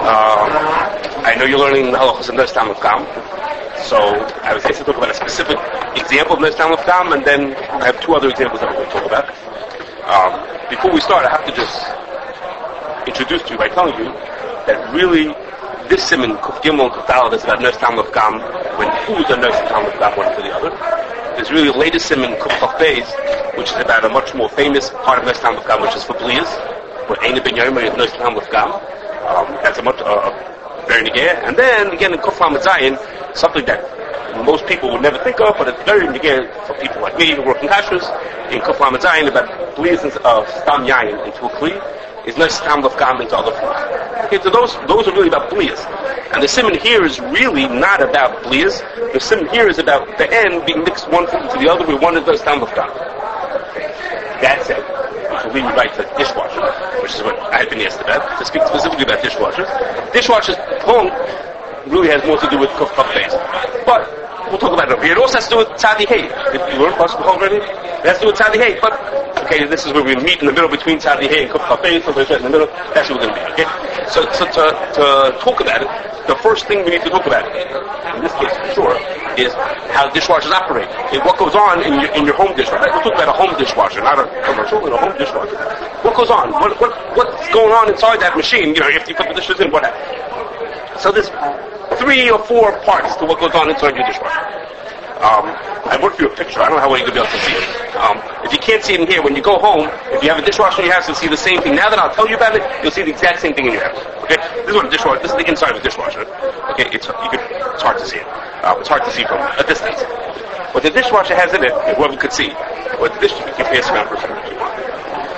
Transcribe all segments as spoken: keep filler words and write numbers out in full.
Uh, I know you're learning the halachas of Nes Tam Lefkam, so I was asked to talk about a specific example of Nes Tam Lefkam, and then I have two other examples that we're going to talk about. Um, before we start, I have to just introduce to you by telling you that really this simon, Kuf Gimel and Kuf Daled, is about Nes Tam Lefkam, when who's a Nes Tam Lefkam one to the other. There's really the latest simon, Kuf Chaf Beis, which is about a much more famous part of Nes Tam Lefkam, which is for Blias, where Eina Ben Yomer is Nes Tam Lefkam. Um, that's a much uh, very negay. And then again in Kuf Lamed Zayin, something that most people would never think of, but it's very negay for people like me who work in kashrus. In Kuf Lamed Zayin, about Blias of Stam Yayin into a Kli is Nes Tam Lefkam into other foods. Okay, so those those are really about Blias. And the simon here is really not about Blias. The simon here is about the end being mixed one food into the other, where one is Nes Tam Lefkam. That's it. Which will lead me right to dishwasher, which is what I had been asked about, to speak specifically about dishwashers. Dishwashers, Pong really has more to do with Kuf Chaf Beis. But we'll talk about it over here. It also has to do with Tzadi Hey. If you learned Pasuk Pong already? It has to do with Tzadi Hey. But, okay, this is where we meet in the middle between Tzadi Hey and Kuf Chaf Beis, so there's in the middle. That's what we're going to be, okay? So, so to, to talk about it, the first thing we need to talk about, in this case for sure, is how dishwashers operate. And what goes on in your, in your home dishwasher. We're talking about a home dishwasher, not a commercial, but a home dishwasher. What goes on? What, what, what's going on inside that machine? You know, if you put the dishes in, what happens? So there's three or four parts to what goes on inside your dishwasher. Um, I worked through a picture. I don't know how well you're going to be able to see it. Um, if you can't see it in here, when you go home, if you have a dishwasher in your house, you'll see the same thing. Now that I'll tell you about it, you'll see the exact same thing in your house. Okay? This is what a dishwasher, this is the inside of a dishwasher. Okay? It's, you could, it's hard to see it. Uh, it's hard to see from a distance. What the dishwasher has in it, whoever could see, what the dishwasher, you can pass around for a second if you want.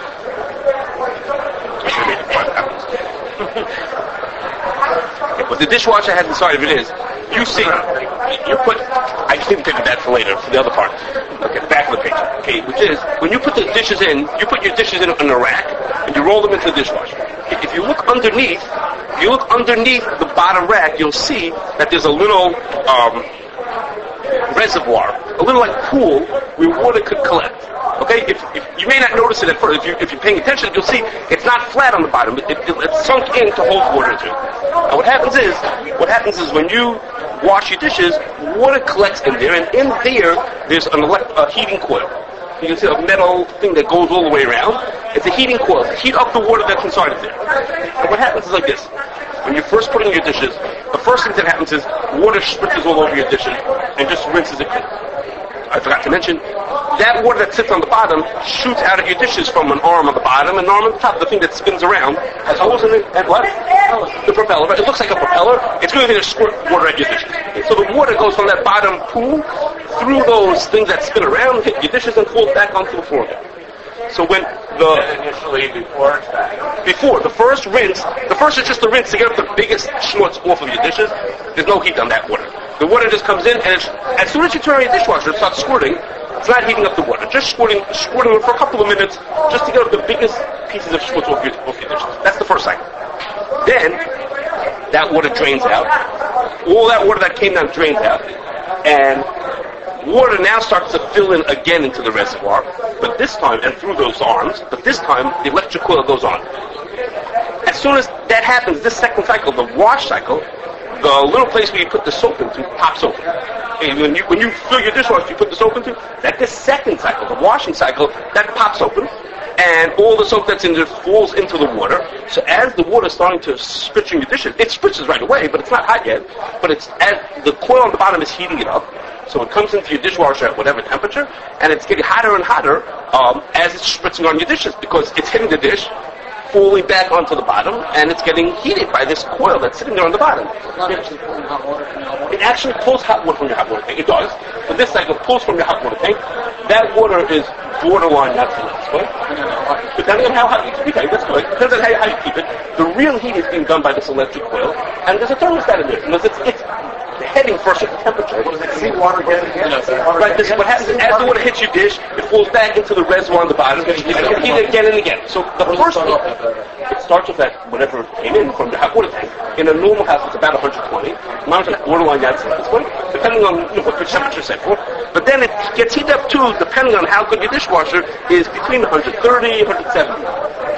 I should have made it five pounds. What the dishwasher has inside of it is, you see, you put, I just need to take that for later, for the other part. Okay, the back of the page. Okay, which is, when you put the dishes in, you put your dishes in, in a rack, and you roll them into the dishwasher. If you look underneath, if you look underneath the bottom rack, you'll see that there's a little, um, reservoir, a little like pool, where water could collect. Okay, if, if you may not notice it at first, if, you, if you're paying attention, you'll see it's not flat on the bottom. It, it, it's sunk in to hold water into. And what happens is, what happens is when you wash your dishes, water collects in there, and in there, there's an elect, a heating coil. You can see a metal thing that goes all the way around. It's a heating coil to heat up the water that's inside of there. And what happens is like this. When you first put in your dishes, the first thing that happens is water spritzes all over your dishes and just rinses it clean. I forgot to mention, that water that sits on the bottom shoots out of your dishes from an arm on the bottom and an arm on the top. The thing that spins around has holes in it and what? The propeller. It looks like a propeller. It's really going to squirt water at your dishes. So the water goes from that bottom pool through those things that spin around, hit your dishes, and falls back onto the floor again. So when the initially before before the first rinse, the first is just the rinse to get up the biggest schmutz off of your dishes. There's no heat on that water. The water just comes in, and it's, as soon as you turn on your dishwasher, it starts squirting. It's not heating up the water, just squirting, squirting for a couple of minutes, just to get up the biggest pieces of schmutz off your, off your dishes. That's the first cycle. Then that water drains out. All that water that came down drains out, and water now starts to fill in again into the reservoir, but this time, and through those arms, but this time, the electric coil goes on. As soon as that happens, this second cycle, the wash cycle, the little place where you put the soap into pops open. And when you, when you fill your dishwasher, you put the soap into, that this second cycle, the washing cycle, that pops open, and all the soap that's in there falls into the water. So as the water's starting to spritz in your dishes, it spritzes right away, but it's not hot yet, but it's, as the coil on the bottom is heating it up, so it comes into your dishwasher at whatever temperature, and it's getting hotter and hotter um, as it's spritzing on your dishes, because it's hitting the dish, falling back onto the bottom, and it's getting heated by this coil that's sitting there on the bottom. It actually pulls hot water from your hot water tank. It does. But this cycle pulls from your hot water tank. That water is borderline natural. Depending on how hot you keep it, that's good. Depends on how, how you keep it. The real heat is being done by this electric coil, and there's a thermostat in there. And it's, it's heading for a certain temperature. What is it? Sea water getting again? Right, this, what happens is as the water hits your dish, it falls back into the reservoir on the bottom, and you can heat it again and again. So the first thing, it starts with that, whatever came in from the hot water tank. In a normal house, it's about one hundred twenty. Mine's like borderline at this point, depending on you know, what the temperature set for. But then it gets heated up too, depending on how good your dishwasher is, between one hundred thirty and one hundred seventy.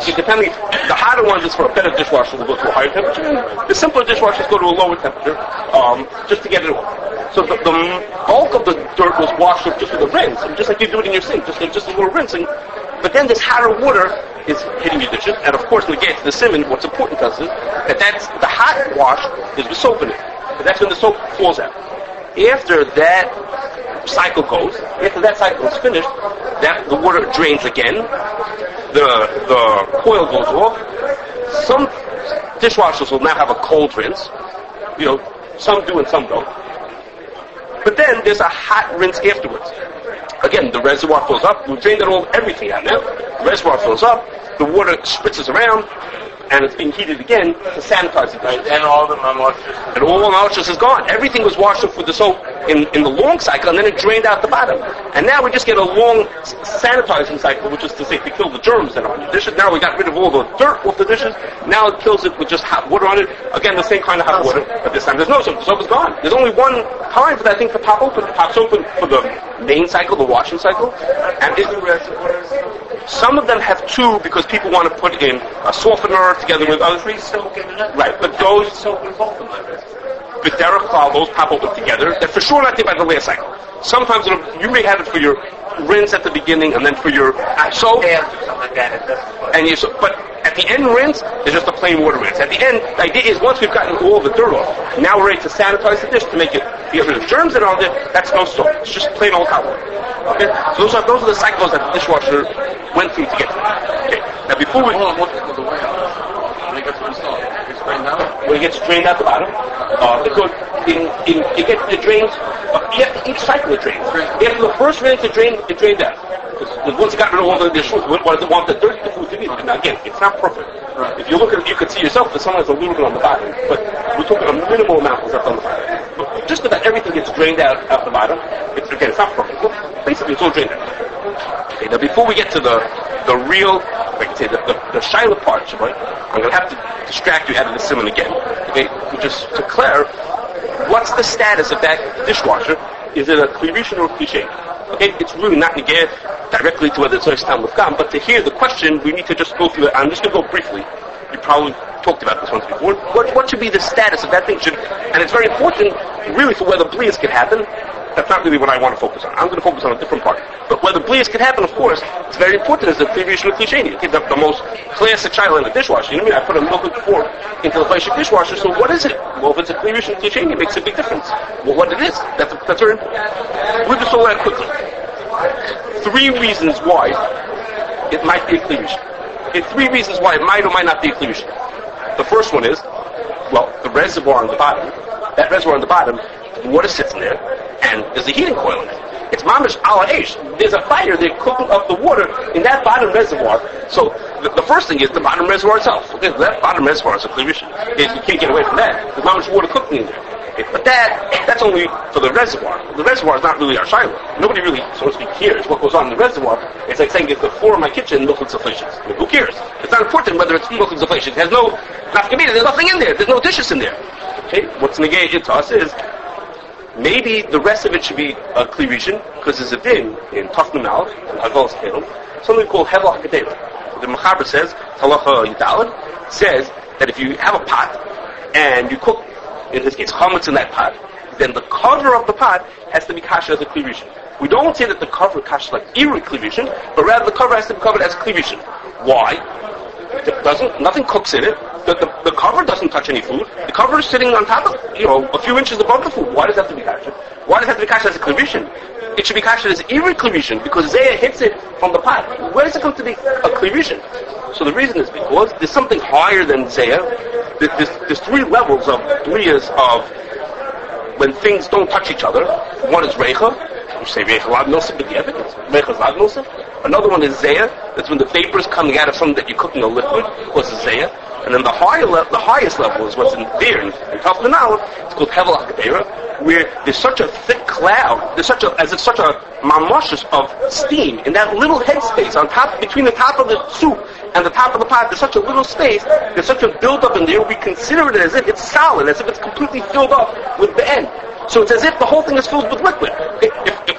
it, depending, the hotter ones is for a better dishwasher will go to a higher temperature. The simpler dishwashers go to a lower temperature, um, just to get it off. So the, the bulk of the dirt was washed off just with a rinse, just like you do it in your sink, just just a little rinsing. But then this hotter water is hitting your dishes, and of course, when we get to the simmon, what's important to us is that that's the hot wash is with soap in it. But that's when the soap falls out. After that cycle goes, after that cycle is finished, that the water drains again, the the coil goes off. Some dishwashers will now have a cold rinse. You know, some do and some don't. But then there's a hot rinse afterwards. Again, the reservoir fills up. We've drained it all, everything out now. The reservoir fills up. The water spritzes around, and it's being heated again to sanitize it. Right, and all the malicious. And all the malicious is gone. Everything was washed off with the soap in, in the long cycle, and then it drained out the bottom. And now we just get a long sanitizing cycle, which is to say to kill the germs that are on the dishes. Now we got rid of all the dirt off the dishes. Now it kills it with just hot water on it. Again, the same kind of hot water, but this time there's no soap. The soap is gone. There's only one time for that thing to pop open. It pops open for the main cycle, the washing cycle. And it, some of them have two because people want to put in a softener together with other things. Right, but those soap in both of them. But Derek Klal, those pop open together. They're for sure not there by the last cycle. Sometimes it'll, you may have it for your rinse at the beginning and then for your soap. And you, so, but at the end rinse, it's just a plain water rinse. At the end, the idea is once we've gotten all the dirt off, now we're ready to sanitize the dish to make it, get rid of germs that are on there. That's no soap. It's just plain old hot water. Okay? So those are, those are the cycles that the dishwasher went through to get to. Okay. Now before we... Hold on, what's the way out? When it gets installed, it's drained out? When it gets drained out the bottom, uh, it goes, in, in, it gets, it drains, uh, each cycle it drains. After the first rinse, it drained, it drained out. Because once it got rid of all the dishes, what does it want the dirt, the food to be? Now again, it's not perfect. Right. If you look at it, you can see yourself that sometimes a little bit on the bottom, but we're talking a minimal amount was left on the bottom. But just about everything gets drained out at the bottom. It's, again, it's not perfect. Well, basically, it's all drained out. Okay, now before we get to the the real, like I say, the, the, the Shiloh part, right? I'm going to have to distract you out of the simon again. Okay, just to clear, what's the status of that dishwasher? Is it a cleavation or a cliche? Okay, it's really not to get directly to whether it's a stam with gam, but to hear the question, we need to just go through it. I'm just going to go briefly. You probably talked about this once before. What, what should be the status of that thing? Should, and it's very important, really, for whether bleas can happen. That's not really what I want to focus on. I'm going to focus on a different part. But whether bleas can happen, of course, it's very important as a cleavation or cliche. Okay, the, the most classic child in the dishwasher. You know what I mean? I put a milk and fork into the plastic dishwasher, so what is it? Well, if it's a cleavation or cliche, it makes a big difference. Well, what it is, that's, that's very important. We'll just go that quickly. Three reasons why it might be a cleavation. Okay, three reasons why it might or might not be a cleavation. The first one is, well, the reservoir on the bottom. That reservoir on the bottom, the water sits in there, and there's a heating coil in it. It's mamish ala eish. There's a fire, they're cooking up the water in that bottom reservoir. So the, the first thing is the bottom reservoir itself. Okay, that bottom reservoir is a cleavation. Okay, you can't get away from that. There's mamish water cooking in there. Okay, but that, that's only for the reservoir. The reservoir is not really our shiloh. Nobody really, so to speak, cares what goes on in the reservoir. It's like saying, it's the floor of my kitchen, milk and sufflations. I mean, who cares? It's not important whether it's milk and sufflations. It has no, there's nothing in there. There's no dishes in there. Okay, what's negated to us is, maybe the rest of it should be a cleavation, because there's a din in Tafnum Aleph, in Haggalas Kelim, something called Hevel HaKadeva. The Mechaber says, Halacha Yudalad, says that if you have a pot, and you cook, in this case, chametz in that pot, then the cover of the pot has to be kasher as a cleavation. We don't say that the cover kasher like Iri cleavation, but rather the cover has to be covered as cleavation. Why? It doesn't, nothing cooks in it. The, the, the cover doesn't touch any food. The cover is sitting on top of, you know, a few inches above the food. Why does it have to be kasher? Why does it have to be kasher as a cleavation? It should be kasher as Iri cleavation, because Zayah hits it from the pot. Where does it come to be a cleavation? So the reason is because there's something higher than Zayah. There's, there's three levels of bliyas of when things don't touch each other. One is Reicha, we say Reicha Lad Nosef, but the other is Reicha Lad Nosef. Another one is Zayah, that's when the vapor is coming out of something that you're cooking a liquid, causes Zayah. And then the higher le- the highest level is what's in there, in, in Tafnum Aleph, it's called Hevel HaKadeva, where there's such a thick cloud, there's such a, as it's such a mamashus of steam in that little headspace on top, between the top of the soup and the top of the pot, there's such a little space, there's such a build-up in there, we consider it as if it's solid, as if it's completely filled up with the end. So it's as if the whole thing is filled with liquid. If, if, if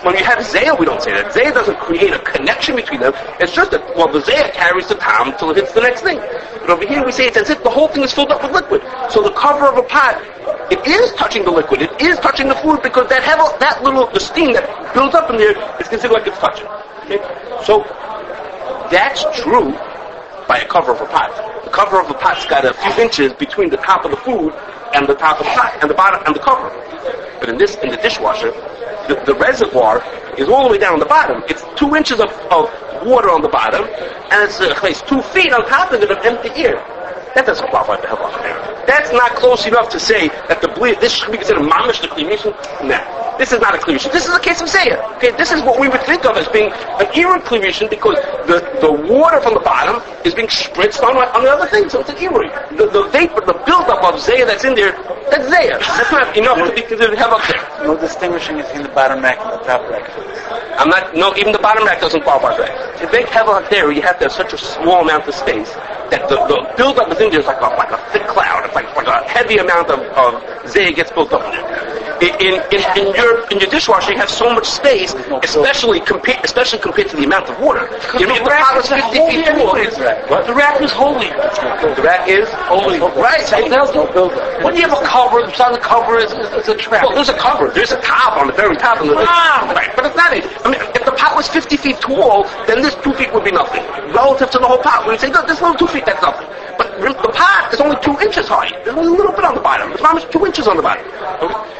when you have Zayah, we don't say that. Zayah doesn't create a connection between them. It's just that, well, the Zayah carries the Tam until it hits the next thing. But over here we say it's as if the whole thing is filled up with liquid. So the cover of a pot, it is touching the liquid. It is touching the food because that have a, that little, the steam that builds up in there is considered like it's touching. Okay? So that's true by a cover of a pot. The cover of the pot's got a few inches between the top of the food and the top of the pot and the bottom and the cover. But in this, in the dishwasher, the, the reservoir is all the way down on the bottom. It's two inches of, of water on the bottom, and it's, uh, it's two feet on top of it of empty air. That doesn't qualify for Hevach. That's not close enough to say that the bleed, this should be considered mamish the cleavation. Nah, this is not a cleavation. This is a case of Zayah. Okay, this is what we would think of as being an Eruv cleavation because the, the water from the bottom is being spritzed on, on the other thing, so it's an Eruv. The, the vapor, the buildup of Zayah that's in there, that's Zayah. That's not enough to be considered Hevach there. No distinguishing between the bottom rack and the top rack. I'm not, no, even the bottom rack doesn't qualify for that. To make Hevach there, you have to have such a small amount of space that the, the buildup is in there is like a, like a thick cloud. It's like, like a heavy amount of, of Zayah gets built up in there. In, in, in, your, in your dishwasher, you have so much space, especially compared, especially compared to the amount of water. You know, if the pot was fifty feet tall, what? The rack is holy. The rack is holy. Right. So there's no buildup. When you have a cover, inside the cover is, is, is a trap. Well, there's a cover. There's a top on the very top of the ah. Right. But it's not it. I mean, if the pot was fifty feet tall, then this two feet would be nothing. Relative to the whole pot, we would say, look, this little two feet, that's nothing. But the pot is only two inches high. There's only a little bit on the bottom. It's almost two inches on the bottom. Okay?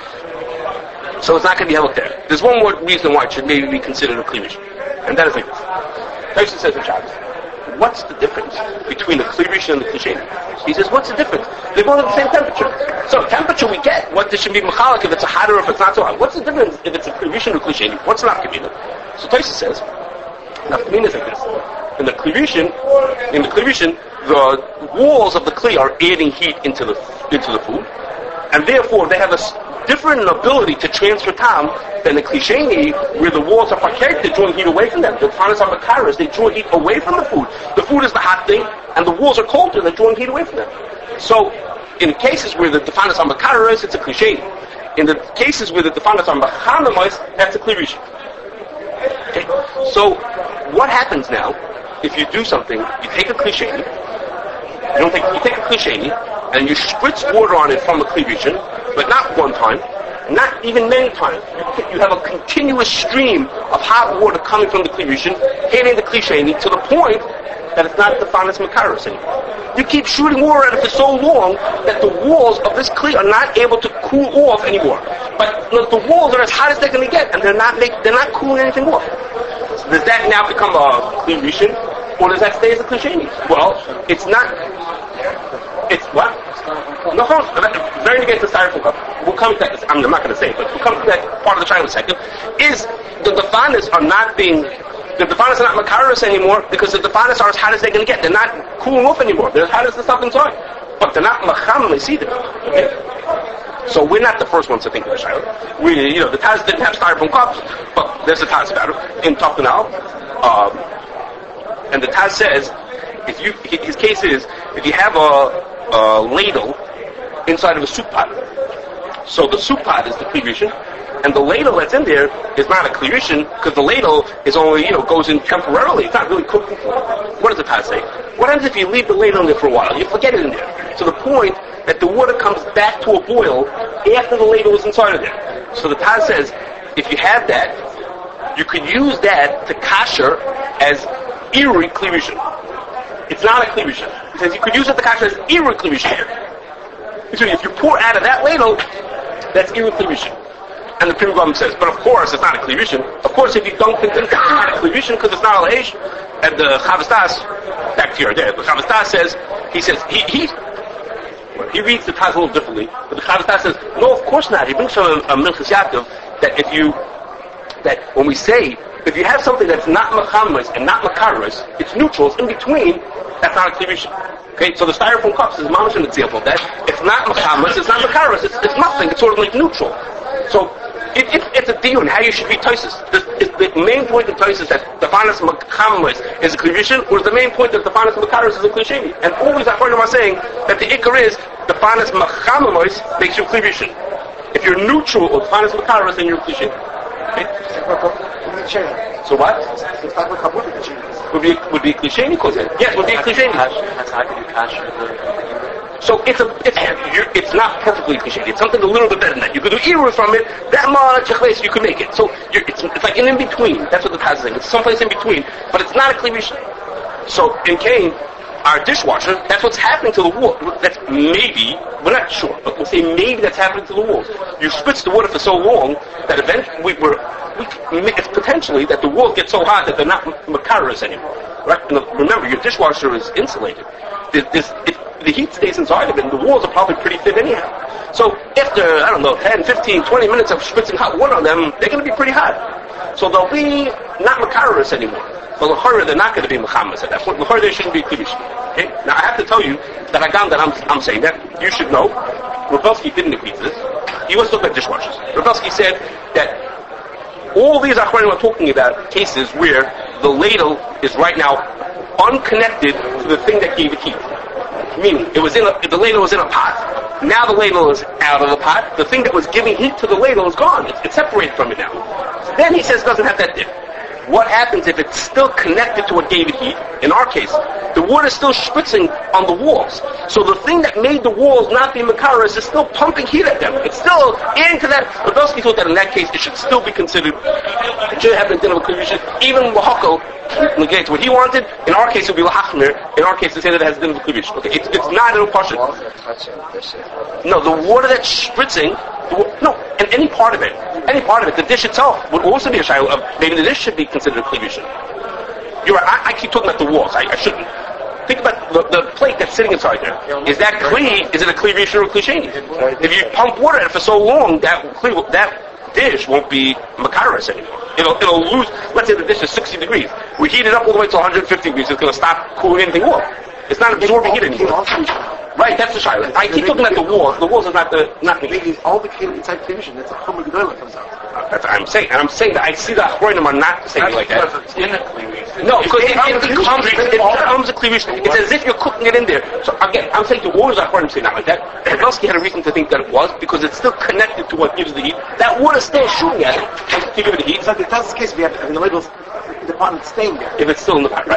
So it's not going to be held there. There's one more reason why it should maybe be considered a cleavage. And that is like this. Tyson says in Shabbos, what's the difference between the cleavage and the klisheni? He says, what's the difference? They're both at the same temperature. So temperature we get, what this should be mechalik if it's a hotter or if it's not so hot. What's the difference if it's a cleavage or a klisheni? What's an afkamina? So Tyson says, an afkamina is like this. In the cleavage, in the cleavage, the walls of the kli are adding heat into the into the food, and therefore they have a different ability to transfer tam than the klisheni, where the walls are parked, they're drawing heat away from them. The fanas are makaras, they draw heat away from the food. The food is the hot thing, and the walls are colder, they're drawing heat away from them. So, in cases where the fanas are makaras, it's a klisheni. In the cases where the fanas are machanamas, that's a klivish. Okay? So, what happens now, if you do something, you take a klisheni, you don't take, you take a klisheni, and you spritz water on it from the klivish, but not one time, not even many times. You have a continuous stream of hot water coming from the klivish, hitting the klisheni to the point that it's not the fanas makaros anymore. You keep shooting water at it for so long that the walls of this kli are not able to cool off anymore. But look, the walls are as hot as they're going to get, and they're not make, they're not cooling anything off. So does that now become a klivish, or does that stay as a klisheni? Well, it's not. It's what? No, very against the styrofoam cup. We'll come to that. I'm not going to say it, but we'll come to that part of the trial in a second. Is the defanas are not being, the defanas are not makaras anymore because the defanas are as hot as they're going to get. They're not cooling off anymore. They're as hot as the stuff inside, but they're not machamas either. Okay? So we're not the first ones to think of the trial. We, you know, the Taz didn't have styrofoam cups, but there's a Taz about it in Tapanal, um, and the Taz says, if you, his case is, if you have a Uh, ladle inside of a soup pot. So the soup pot is the cleavation, and the ladle that's in there is not a cleavation because the ladle is only, you know, goes in temporarily. It's not really cooking. What does the Taz say? What happens if you leave the ladle in there for a while? You forget it in there. To the point that the water comes back to a boil after the ladle is inside of there. So the Taz says, if you have that, you could use that to kasher as eerie cleavation. It's not a cleavage. He says you could use it to kasher as Eruv cleavage. If you pour out of that ladle, that's Eruv cleavage. And the Pri Megadim says, but of course it's not a cleavage. Of course, if you don't think it's not a cleavage because it's not a leish, and the Chavos Das, back to your idea, the Chavos Das says, he says, he, he, he reads the Taz a little differently, but the Chavos Das says, no, of course not. He brings from a, a Milchus Yaakov that if you, that when we say, if you have something that's not machamas and not makaras, it's neutral, it's in between, that's not a cleavage. Okay, so the styrofoam cups is mamish an example of that. It's not machamas, it's not makaras, it's, it's nothing, it's sort of like neutral. So, it, it, it's a deal on how you should be toises. The, the main point of toises that the fanas machamas is a cleavage, or is the main point that the fanas makaras is a cliche. And always I find them saying that the ikar is the fanas machamas makes you cleavage. If you're neutral or fanas makaras, then you're cliche. So what? Would be would be a cliche because yes, would be a cliche. So it's a it's you're, it's not perfectly cliche. It's something a little bit better than that. You could do Irur from it. That much you could make it. So you're, it's it's like an in between. That's what the Taz is saying. It's someplace in between, but it's not a cleavage. So in Cain, our dishwasher, that's what's happening to the wall. That's maybe, we're not sure, but we'll say maybe that's happening to the walls. You spritz the water for so long that eventually we were, we, it's potentially that the walls get so hot that they're not makaras anymore. Right? And remember, your dishwasher is insulated. There's, there's, it, the heat stays inside of it, and the walls are probably pretty thin anyhow. So after, I don't know, ten, fifteen, twenty minutes of spritzing hot water on them, they're going to be pretty hot. So they'll be not makaras anymore. But l'chara, they're not going to be mechamas at that point. L'chara, they shouldn't be klivish. Okay? Now, I have to tell you that Agam that I'm, I'm saying that, you should know, Rabelsky didn't agree to this. He was talking about dishwashers. Rabelsky said that all these Achronim are talking about cases where the ladle is right now unconnected to the thing that gave it heat. Meaning, it was in a, the ladle was in a pot. Now the ladle is out of the pot. The thing that was giving heat to the ladle is gone. It's, it's separated from it now. So then he says it doesn't have that dip. What happens if it's still connected to what gave it heat? In our case, the water is still spritzing on the walls. So the thing that made the walls not be makaras is still pumping heat at them. It's still into that. Rabelsky thought that in that case it should still be considered, it should have been din of a condition. Even lahakol negates what he wanted. In our case it would be lahachmir. In our case they say that it has din of a condition. Okay, it's, it's not an opashin. No, the water that's spritzing, the, no, and any part of it, any part of it, the dish itself would also be a shayla of maybe the dish should be considered a cleavation. You're right, I, I keep talking about the walls. I, I shouldn't. Think about the, the plate that's sitting inside there. Is that clean? Is it a cleavation or a cliche? If you pump water in it for so long, that that dish won't be makaras anymore. It'll it'll lose. Let's say the dish is sixty degrees. We heat it up all the way to one hundred fifty degrees. It's going to stop cooling anything off. It's not absorbing heat anymore. Right, that's the shayla. I keep talking about the walls. The walls are not the not the. All the came inside cleavation. That's a chumra gedolah comes out. That's what I'm saying, and I'm saying that I see the achronim are not saying it like that. No, because it, it, it becomes it becomes a cleavage. It's as if you're cooking it in there. So again, I'm saying the waters achronim say not like that. Rabelsky had a reason to think that it was because it's still connected to what gives the heat. That water stays shooting at it to give it the heat. It's like if that's the case, we have I mean, the labels. The pot is staying there. If it's still in the pot, right?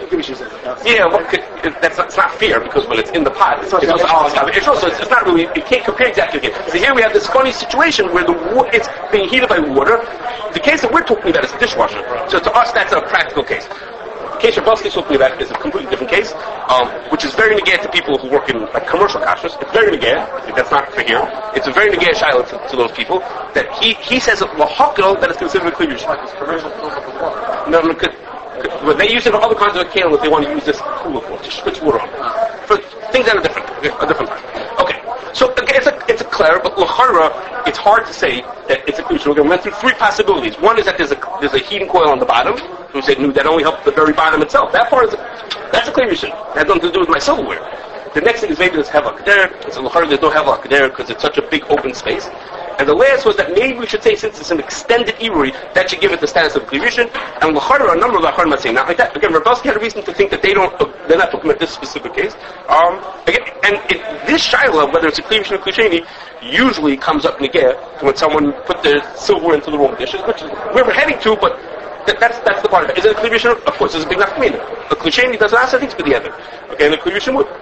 Yeah, well, that's not, it's not fair because when it's in the pot, it's, it's, also, it's also it's, it's not really. You can't compare exactly again. So here we have this funny situation where the wa- it's being heated by water. The case that we're talking about is a dishwasher. So to us, that's a practical case. The case Rabelsky is talking about is a completely different case, um, which is very negate to people who work in like commercial kashrus. It's very negate. That's not for here. It's a very negate shiloh to, to those people that he he says lahakil that is considered a cleavage. Like it's commercial filter for water. No, no, could, could, but they use it for other kinds of candles if they want to use this cooler for to switch water on. For things that are different, a different kind. Okay, so okay, it's a it's a clear, but l'chara, it's hard to say that it's a cleavage. We went through three possibilities. One is that there's a there's a heating coil on the bottom. Who said no, that only helps the very bottom itself. That part is a, that's a cleavage. It has nothing to do with my silverware. The next thing is maybe there's hevak there. It's a l'chara. There's no hevak there because it's such a big open space. And the last was that maybe we should say, since it's an extended irui, that should give it the status of cleavation. And l'chara, a number of l'chara are saying not like that. Again, Rabelsky had a reason to think that they don't, uh, they're not talking about this specific case. Um, again, and it, this shaila, whether it's a cleavation or klisheni, usually comes up negeh when someone put their silver into the wrong dishes, which is where we're heading to, but th- that's that's the part of it. Is it a cleavation? Of course, there's a big nafkamina. A klisheni doesn't ask things for the other. Okay, and a cleavation would.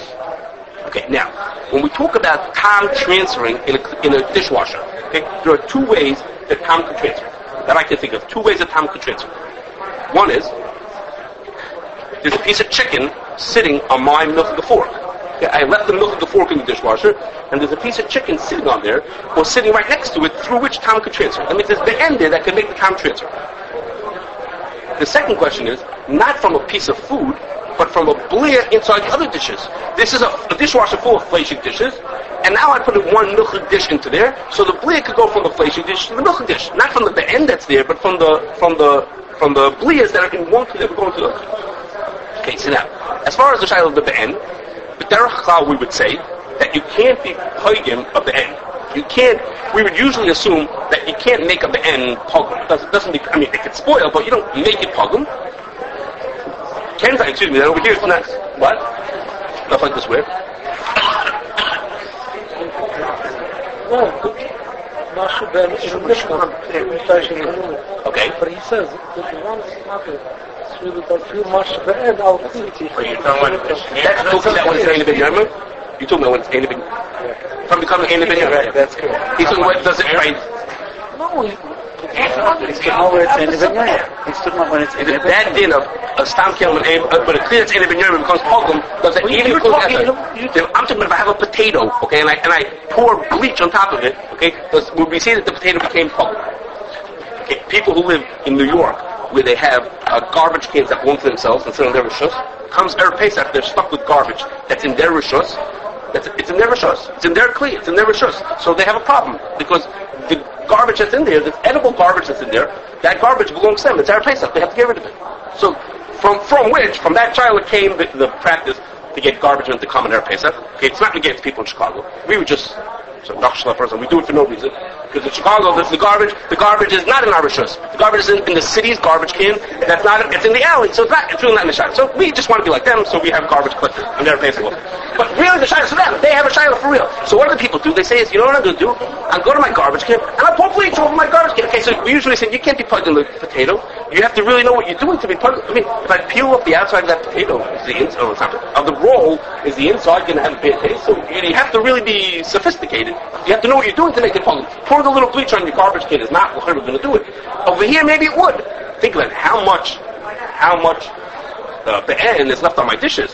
Okay, now, when we talk about tam transferring in a, in a dishwasher, okay, there are two ways that tam can transfer, that I can think of. Two ways that tam can transfer. One is, there's a piece of chicken sitting on my milk of the fork. Okay, I left the milk of the fork in the dishwasher, and there's a piece of chicken sitting on there, or sitting right next to it, through which tam can transfer. That means there's the end there that can make the tam transfer. The second question is, not from a piece of food, but from a blia inside the other dishes. This is a, a dishwasher full of fleshig dishes, and now I put one milchig dish into there, so the blia could go from the fleshig dish to the milchig dish, not from the, the end that's there, but from the from the from the blias that are in one that are going to the. Okay, so now, as far as the shaila of the be'en, but derech klal we would say that you can't be paygim of the end. You can't. We would usually assume that you can't make a be'en pogum. It doesn't, doesn't make, I mean, it could spoil, but you don't make it pogum. Kenza, excuse me, that over here is not, what? Not like this way. No, Rashi Ben in the Mishnah. Okay. But he says that the one Saga is really does feel much bad out of it. But you're talking about That's talking about when it's Ein Ben Yerma? You're talking about when it's Ein Ben From becoming Ein Ben Yerma? That's correct. He's talking about, does it, right? No, he, He's talking about when it's in the vineyard. He's talking about when it's in the That din of a stam kill when but it clear it's Ein Ben Yerma becomes pogrom, does it even you're include talking- that? you- Then I'm talking about if I have a potato, okay, and I, and I pour bleach on top of it, okay, does, would we say that the potato became pogrom? Okay, people who live in New York, where they have uh, garbage cans that belong to themselves and sit on their rishus, comes Erev Pesach, they're stuck with garbage that's in their rishus. That's it's in their rishus. It's in their kli. It's in their rishus. So they have a problem because the garbage that's in there, the edible garbage that's in there, that garbage belongs to them. It's Erev Pesach. They have to get rid of it. So from from which from that child came the, the practice to get garbage into common Erev Pesach. Okay, it's not against people in Chicago. We would just so person. We do it for no reason. Because in Chicago, the, the garbage, the garbage is not in our rishus. The garbage is in, in the city's garbage can. That's not. It's in the alley. So it's not. It's really not in the shayla. So we just want to be like them. So we have garbage collectors and they're paying for it. But really, the shayla is for them. They have a shayla for real. So what do the people do? They say, is, you know what I'm going to do? I'll go to my garbage can and I'll pour bleach over my garbage can. Okay, so we usually say you can't be plugged in the potato. You have to really know what you're doing to be plugged. I mean, if I peel up the outside of that potato, is the inside oh, of the roll, is the inside going to have a bad taste? So you have to really be sophisticated. You have to know what you're doing to make it plugged. Pour the little bleach on your garbage can is not what we're going to do it. Over here, maybe it would. Think of it. How much, how much uh, be'en is left on my dishes?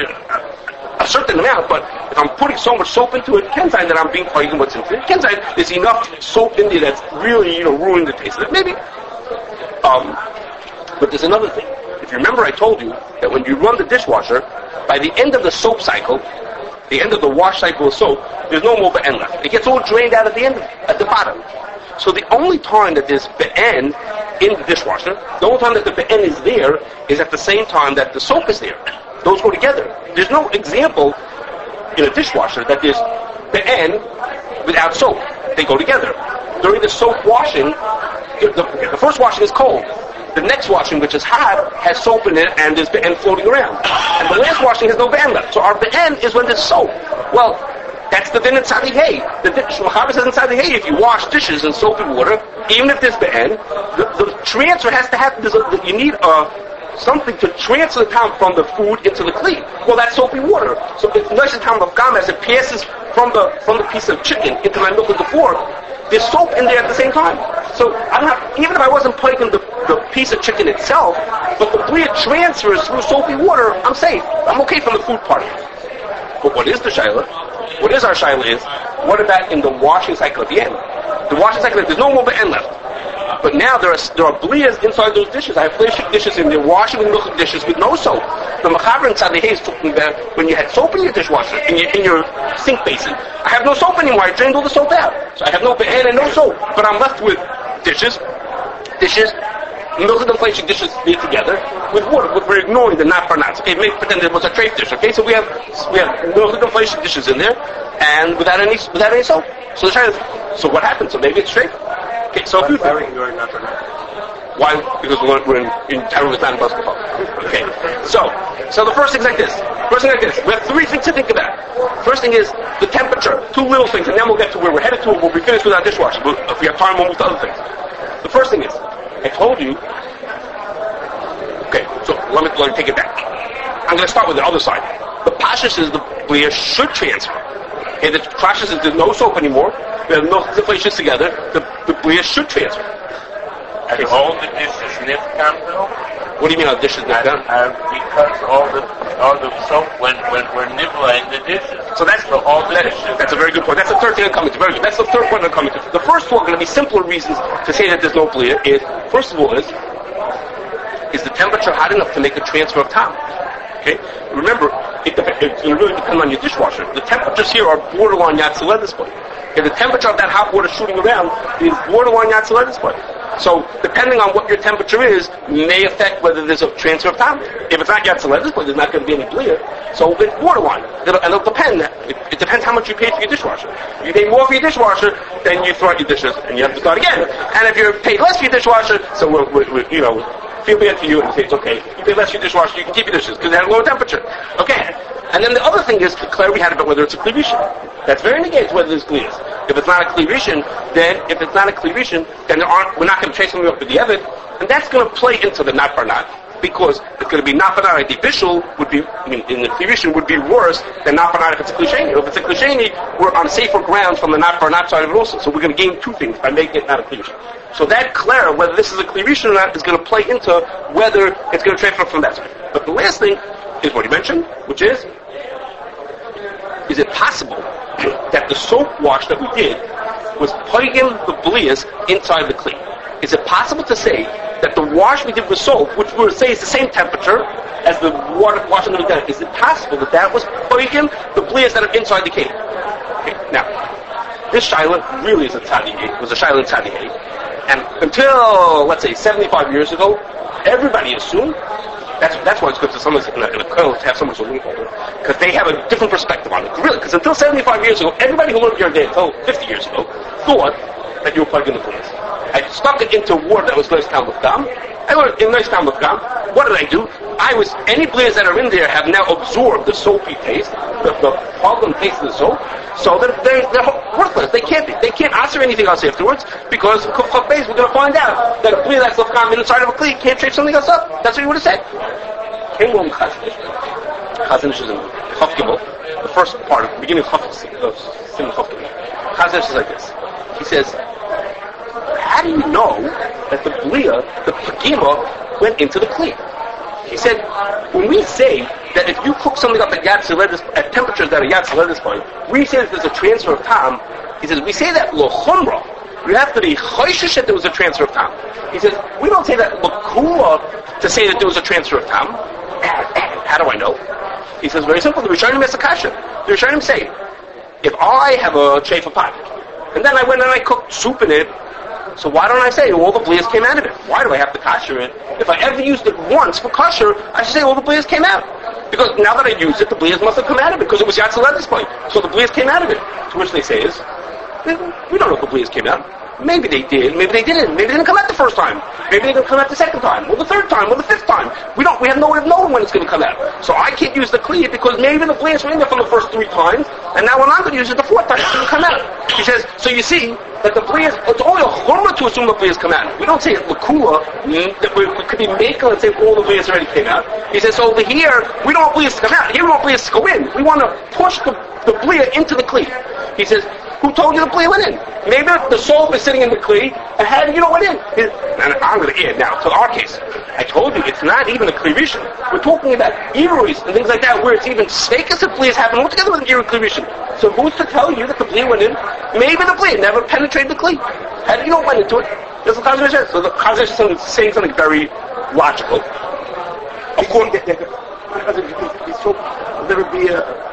A certain amount, but if I'm putting so much soap into it, can sign that I'm being plugged in what's into it. Can sign there's enough soap in there that's really, you know, ruining the taste of it. Maybe. Um, but there's another thing. If you remember, I told you that when you run the dishwasher, by the end of the soap cycle, the end of the wash cycle of soap, there's no more be'en left. It gets all drained out at the end, at the bottom. So the only time that there's be'en in the dishwasher, the only time that the be'en is there is at the same time that the soap is there. Those go together. There's no example in a dishwasher that there's be'en without soap. They go together. During the soap washing, the, the, the first washing is cold. The next washing, which is hot, has soap in it and there's be'en floating around. And the last washing has no be'en left. So our be'en is when there's soap. Well, that's the din in Tzadi Hay. The Shulchan says in Tzadi Hay, if you wash dishes in soap and water, even if there's be'en, the, the transfer has to happen. There's a, you need a, something to transfer the time from the food into the kli. Well, that's soapy water. So it's nice in time of gam as it passes from the from the piece of chicken into my milk with the fork. There's soap in there at the same time. So I don't have, even if I wasn't plating the, the piece of chicken itself, but the bleed transfers through soapy water, I'm safe. I'm okay from the food part. But what is the shayla? What is our shayla is, what about in the washing cycle at the end? The washing cycle, there's no more be'en left. But now there are there are blias inside those dishes. I have fleshik dishes and they're washing with milk dishes with no soap. The Mechaber in Tzadi Hay is talking about when you had soap in your dishwasher, in your, in your sink basin. I have no soap anymore. I drained all the soap out. So I have no be'en and no soap. But I'm left with dishes, dishes, milk and fleshik dishes made together with water. But we're ignoring the not parnats. Okay, make pretend it was a treif dish. Okay, so we have we have milk and fleshik dishes in there and without any without any soap. So the child, so what happened? So maybe it's treif. Okay, so if you Why are we ignoring not parnats? Why? Because we're, we're in, in Tarot basketball. Okay. So, so the first thing's like this. First thing like this. We have three things to think about. First thing is the temperature. Two little things, and then we'll get to where we're headed to. We'll be finished with our dishwasher. We'll, if we have time, we'll move to other things. The first thing is, I told you. Okay. So let me let me take it back. I'm going to start with the other side. The pashas is the blia should transfer. Okay. The pashas is there's no soap anymore. We have no deflations together. The the blia should transfer. And all the dishes nifkan though? What do you mean all the dishes And, nifkan? and because all the all the soap when when we're nibbling the dishes. So that's So all the that, dishes. that's a very good point. That's the third thing I'm coming to. Very good. That's the third point I'm coming to. The first two are going to be simpler reasons to say that there's no bleed. Is first of all is is the temperature hot enough to make a transfer of time? Okay. Remember, it dep- it's going to really depend on your dishwasher. The temperatures here are borderline yatzileh display. Okay, the temperature of that hot water shooting around is borderline yatzileh display. So, depending on what your temperature is, may affect whether there's a transfer of time. If it's not yatzileh display, there's not going to be any bleed. So it's borderline. It'll, and it'll depend. It, it depends how much you pay for your dishwasher. If you pay more for your dishwasher, then you throw out your dishes and you have to start again. And if you pay less for your dishwasher, so we're, we're, we're you know, feel bad for you and say it's okay. You pay less for your dishwasher, you can keep your dishes because they have lower temperature. Okay. And then the other thing is the clarity we had about whether it's a klivisha. That's very negated whether there's klias. If it's not a Kli Rishon, then if it's not a Kli Rishon, then there aren't, we're not going to trace something up with the Evid, and that's going to play into the Not Barnat. Because it's going to be Not Barnat, the Bishul would be, I mean, in the Kli Rishon would be worse than Not Barnat if it's a Kli Sheni. If it's a Kli Sheni, we're on safer ground from the Not Barnat side of it also. So we're going to gain two things by making it not a Kli Rishon. So that Clara, whether this is a Kli Rishon or not, is going to play into whether it's going to transfer from that side. But the last thing is what he mentioned, which is, is it possible that the soap wash that we did was poiging the blias inside the Kli? Is it possible to say that the wash we did with soap, which we would say is the same temperature as the water washing that we did, is it possible that that was poiging the blias that are inside the cave? Okay, now, this shaila really is a tzaddik, was a shaila in tzaddik. And until, let's say, seventy-five years ago, everybody assumed, that's that's why it's good to someone in a, in a kernel to have someone who's older, because they have a different perspective on it. Really, because until seventy-five years ago, everybody who learned your day until fifty years ago thought that you were plugging the blias. I stuck it into water that was nice down with gum. I learned in nice down with gum. What did I do? I was, any blias that are in there have now absorbed the soapy taste, the, the problem taste of the soap, so that they're, they're worthless. They can't be, they can't answer anything else afterwards, because in Kuf Chaf Beis we're going to find out that a blia that's left gum inside of a kli can't shape something else up. That's what he would have said. Came along Chazon Ish. Chazon Ish is in Chaf Gimel, the first part of the beginning of Chaf Gimel. Chazon Ish is like this. He says, how do you know that the blia, the pagima, went into the kli? He said, when we say that if you cook something up at Yad Seledis, at temperatures that are Yad Seledis point, we say that there's a transfer of tam. He says, we say that lo chumra. You have to be choishish that there was a transfer of tam. He says, we don't say that lo kula to say that there was a transfer of tam. How do I know? He says, very simple. The Rishonim has a kasha. The Rishonim say, if I have a trefa pot, and then I went and I cooked soup in it, so why don't I say all the blias came out of it? Why do I have to kosher it? If I ever used it once for kosher, I should say all the blias came out. Because now that I used it, the blias must have come out of it, because it was Yad Seledis point. So the blias came out of it. To which they say is, we don't know if the blias came out. Maybe they did, maybe they didn't. Maybe they didn't come out the first time. Maybe they didn't come out the second time, or the third time, or the fifth time. We don't, we have no way of knowing when it's going to come out. So I can't use the kli because maybe the blias were in there from the first three times, and now when I'm going to use it the fourth time, it's going to come out. He says, so you see, that the blias, it's only a chumrah to assume the blias come out. We don't say l'kula, that we, we could be making and say all the blias already came out. He says, so over here, we don't want blias to come out. Here we want blias to go in. We want to push the, the blia into the kli. He says, who told you the blia went in? Maybe the soap is sitting in the kli, and how do you know it went in? And I'm going to add now to our case. I told you it's not even a kli rishon. We're talking about iruis and things like that, where it's even stekas of blias happen altogether with an iru kli rishon. So who's to tell you that the blia went in? Maybe the blia never penetrated the kli. How do you know it went into it? This is the Chazon Ish. So the Chazon Ish is saying something very logical. Of course, will there be a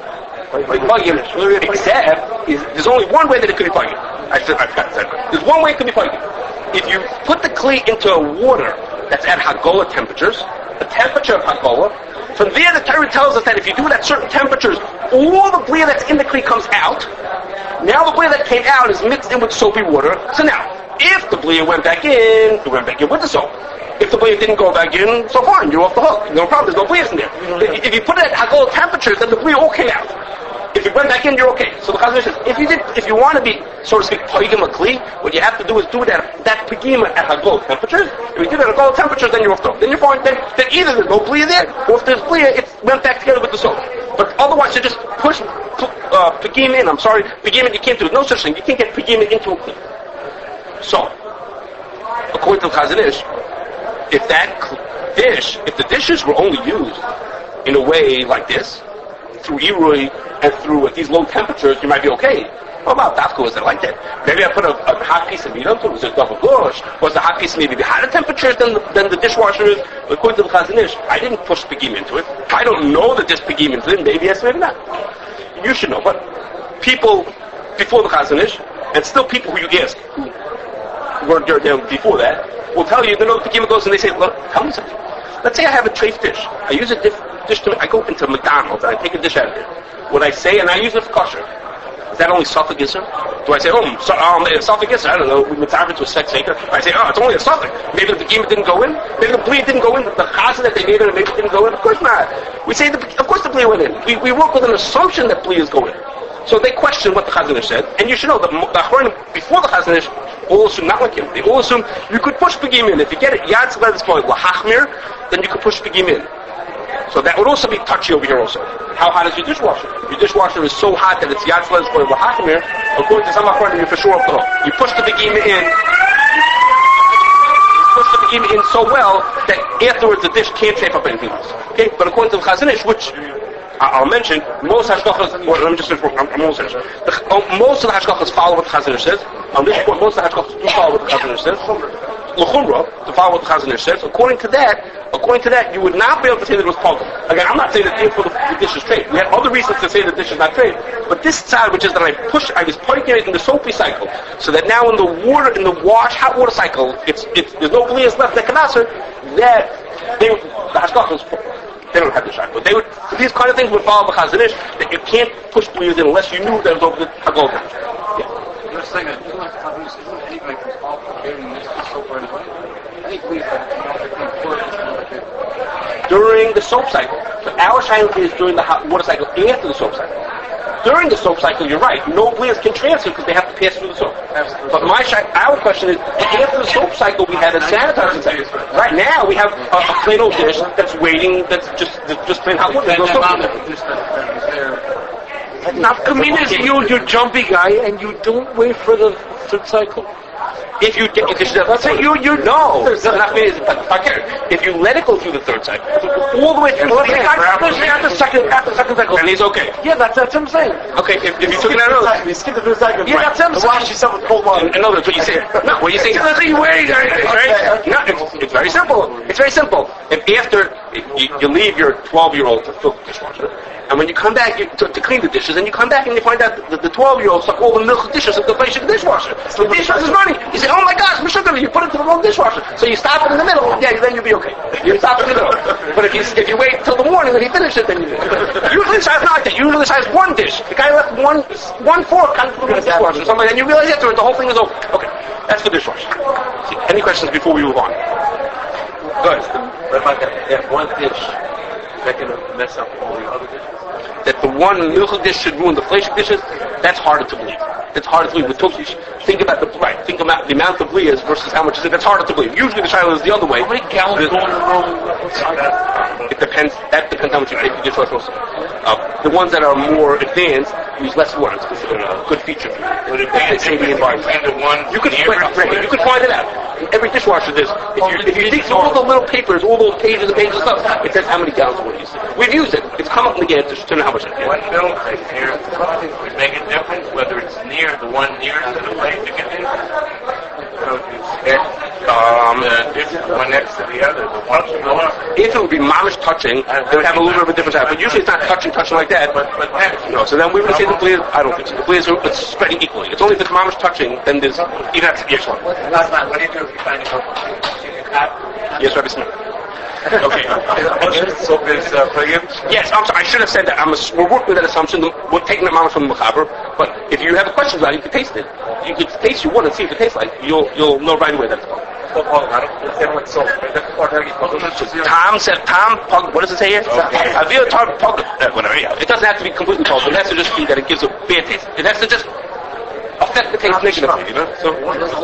except is, there's only one way that it could be puggy. I said, I forgot to say. There's one way it could be puggy. If you put the kli into water that's at Hagolah temperatures, the temperature of Hagolah, from there the Torah tells us that if you do it at certain temperatures, all the blia that's in the kli comes out. Now the blia that came out is mixed in with soapy water. So now, if the blia went back in, it went back in with the soap. If the blia didn't go back in, so fine, you're off the hook. No problem, there's no blias in there. If you put it at Hagolah temperatures, then the blia all came out. If it went back in, you're okay. So the Chazon Ish says, if you did, if you want to be, so to speak, pagim a kli, what you have to do is do it at that pagim at Hagolah temperatures. If you did it at Hagolah temperatures, then you're off the hook. Then you're fine. Then, then either there's no blia there, or if there's blia, it went back together with the soap. But otherwise, you just push uh, pagim in. I'm sorry, pagim in. You can't do it. No such thing. You can't get pagim into a kli. So, according to the Chazon Ish, if that dish, if the dishes were only used in a way like this, through Irui and through at these low temperatures, you might be okay. What about Dafka? Was it like that? Maybe I put a, a hot piece of meat onto it. Was it double gush? Was the hot piece maybe the hotter temperatures than the, than the dishwasher is? According to the Chazon Ish, I didn't push pagim into it. I don't know that this pagim into it. Maybe yes, maybe not. You should know. But people before the Chazon Ish, and still people who you ask who were there before that, will tell you, they know the pagim goes, and they say, look, tell me something. Let's say I have a treif dish. I use a diff, dish to, I go into McDonald's and I take a dish out of it. What I say, and I use it for kosher. Is that only Suffolk Isser? Do I say, oh, so, um, Suffolk Isser, I don't know, we mitzvah to a sex maker. I say, oh, it's only a Suffolk. Maybe the pagim didn't go in. Maybe the blia didn't go in. The chazan that they made it, maybe it didn't go in. Of course not. We say, the, of course the blia went in. We, we work with an assumption that blia is going in. So they question what the Chazon Ish said, and you should know that the Achronim, before the Chazon Ish, all assume not like him. They all assume you could push Pegim in. If you get it, Yad Tzved is called Lahachmir, then you could push Pegim in. So that would also be touchy over here also. How hot is your dishwasher? If your dishwasher is so hot that it's Yad Tzved is called Lahachmir, according to some Achronim, you're for sure off the hook. You push the Pegim in, push the Pegim in so well that afterwards the dish can't shape up anything else. Okay? But according to the Chazon Ish, which I'll mention, most hashgachas, well, let me just finish, I'm, I'm almost finished. The, uh, most of the hashgachas follow what the Chazon Ish says. On this point, most of the hashgachas do follow what the Chazon Ish says. L'chumra, to follow what the Chazon Ish says. According to that, according to that, you would not be able to say that it was pogum. Again, I'm not saying that therefore the, the dish is trade. We had other reasons to say that the dish is not trade. But this side, which is that I push, I was pointing it in the soapy cycle, so that now in the water, in the wash, hot water cycle, it's, it's, there's no blias left in the kanasser, that they, the hashgachas, they don't have the shot. But they would, these kind of things would follow the Chazon Ish, that you can't push blias in unless you knew that it was over the hagol. Yeah. You're saying that you like Chazon Ish, isn't anybody can fall for getting this soap right away? Any blias that during the soap cycle. But our shaila is during the hot water cycle after the soap cycle. During the soap cycle, you're right. No blias can transfer because they have to pass through the soap. Absolutely. But my sh- our question is, after the soap cycle, we had a sanitizing cycle. Right now, we have a, a plain old dish that's waiting, that's just that's just plain hot water. There's no soap. Not Kamina is you, you're jumpy guy, and you don't wait for the third cycle. If you get, let's say you, you know, if you let it go through the third cycle, all the way through, let's say after the second, after the second cycle, and he's okay. Yeah, that's, that's what I'm saying. Okay, if, if you took it out of You skip the third cycle. Yeah, that's what I'm saying. Wash yourself with cold water. I know that's what you say. No, what you say, that's what you wait, right? No, it's, it's very simple. It's very simple. If after, you, you leave your twelve-year-old to fill the dishwasher, and when you come back you, to, to clean the dishes, and you come back and you find out that the twelve-year-old stuck all the milk dishes in the dishwasher. So the dishwasher's running. You say, oh my gosh, Meshuggah, you put it to the wrong dishwasher. So you stop it in the middle, yeah, then you'll be okay. You stop it in the middle. But if you if you wait till the morning when he finishes, then you usually the size not like that. Usually the size one dish. The guy left one one fork kind of in the dishwasher or something, and you realize afterwards the whole thing is over. Okay, that's the dishwasher. See, any questions before we move on? Good. What about that, that one dish that can mess up all the other dishes? That the one milk dish should ruin the flesh dishes, that's harder to believe. It's harder to believe. With Toki, think about the right. Think about the amount of blias versus how much is it. That's harder to believe. Usually the shaila is the other way. How many gallons go in a row? It depends. That depends how much you take the dishwasher. Uh, the ones that are more advanced use less water. It's considered a good feature. Would it be a difference between the one You could near find, right, you could find it out. In every dishwasher, there's if you if you dig through all the little papers, all those pages and pages of stuff, it says how many gallons of water you use. We've used it. It's come up in the Gantt to know how much it is. What milk is here would make a difference whether it's near the one nearest to the place to get in? So it's Um, the different one next to the other. The one go up. if it would be mamish touching, it would have a little bit of a different sound. But usually it's not touching, touching like that. But but that, No, so then we would say the blias. I don't think so. The blias are it's spreading equally. It's only if it's mamish touching, then there's even that's yes one. last night, what do you do if you find it go? Yes, Rabbi Smith. Okay. So there's uh, pregim? Yes, I'm sorry. I should have said that. I'm a, we're working with that assumption. We're taking the mamish from the mechaber. But if you have questions about it, you can taste it. You can taste your one and see if it tastes like. You'll you'll know right away that it's called. Tom said, Tom, pug, what does it say here? Avir tar pug, uh, whatever, yeah. It doesn't have to be completely cold, but it has to just be that it gives a bad taste. It has to just affect the taste negatively, you know? So,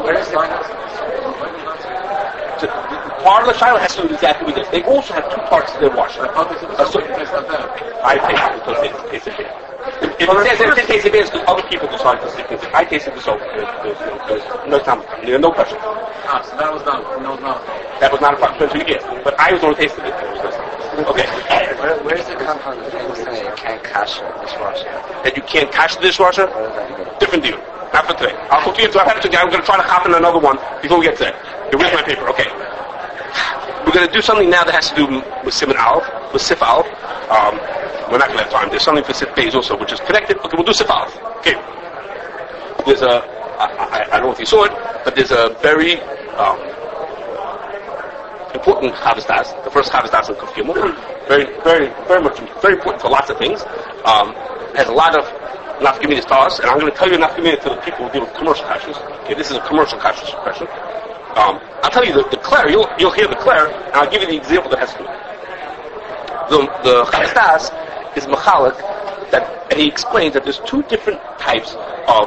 so part of the shaila has to do exactly with this. They also have two parts to their washing. Uh, so, I taste it because it tastes it bad. If it says it tastes bad, it's because other people decide to stick with it. I tasted the soap. There's, there's, there's no time. There's no question. Ah, so that was done. No, no. That was not a problem. Yes, but I was the one who tasted it. Okay. Where, where does it come from? The thing saying you can't cash the dishwasher. That you can't cash the dishwasher? Different deal. Not for today. I'll continue to. I have to. I'm going to try to hop in another one before we get to that. Here, where's my paper? Okay. We're going to do something now that has to do with Simon Aleph, with Sif Aleph. Um, we're not going to have time. There's something for Sif Beis also, which is connected. Okay, we'll do Sif Aleph. Okay. There's a. I, I, I don't know if you saw it, but there's a very um, important Chavis Das, the first Chavis Das in Kuf Gimel. Very, very, very much, very important for lots of things. Um, has a lot of nafkaminas to us, and I'm going to tell you nafkaminas to the people who deal with commercial kashrus. Okay, this is a commercial kashrus question. Um, I'll tell you the, the Claire, you'll, you'll hear the Claire, and I'll give you the example that has to do. The, the Chavis Das is machalik that and he explains that there's two different types of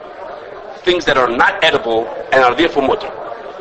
things that are not edible and are therefore mutter.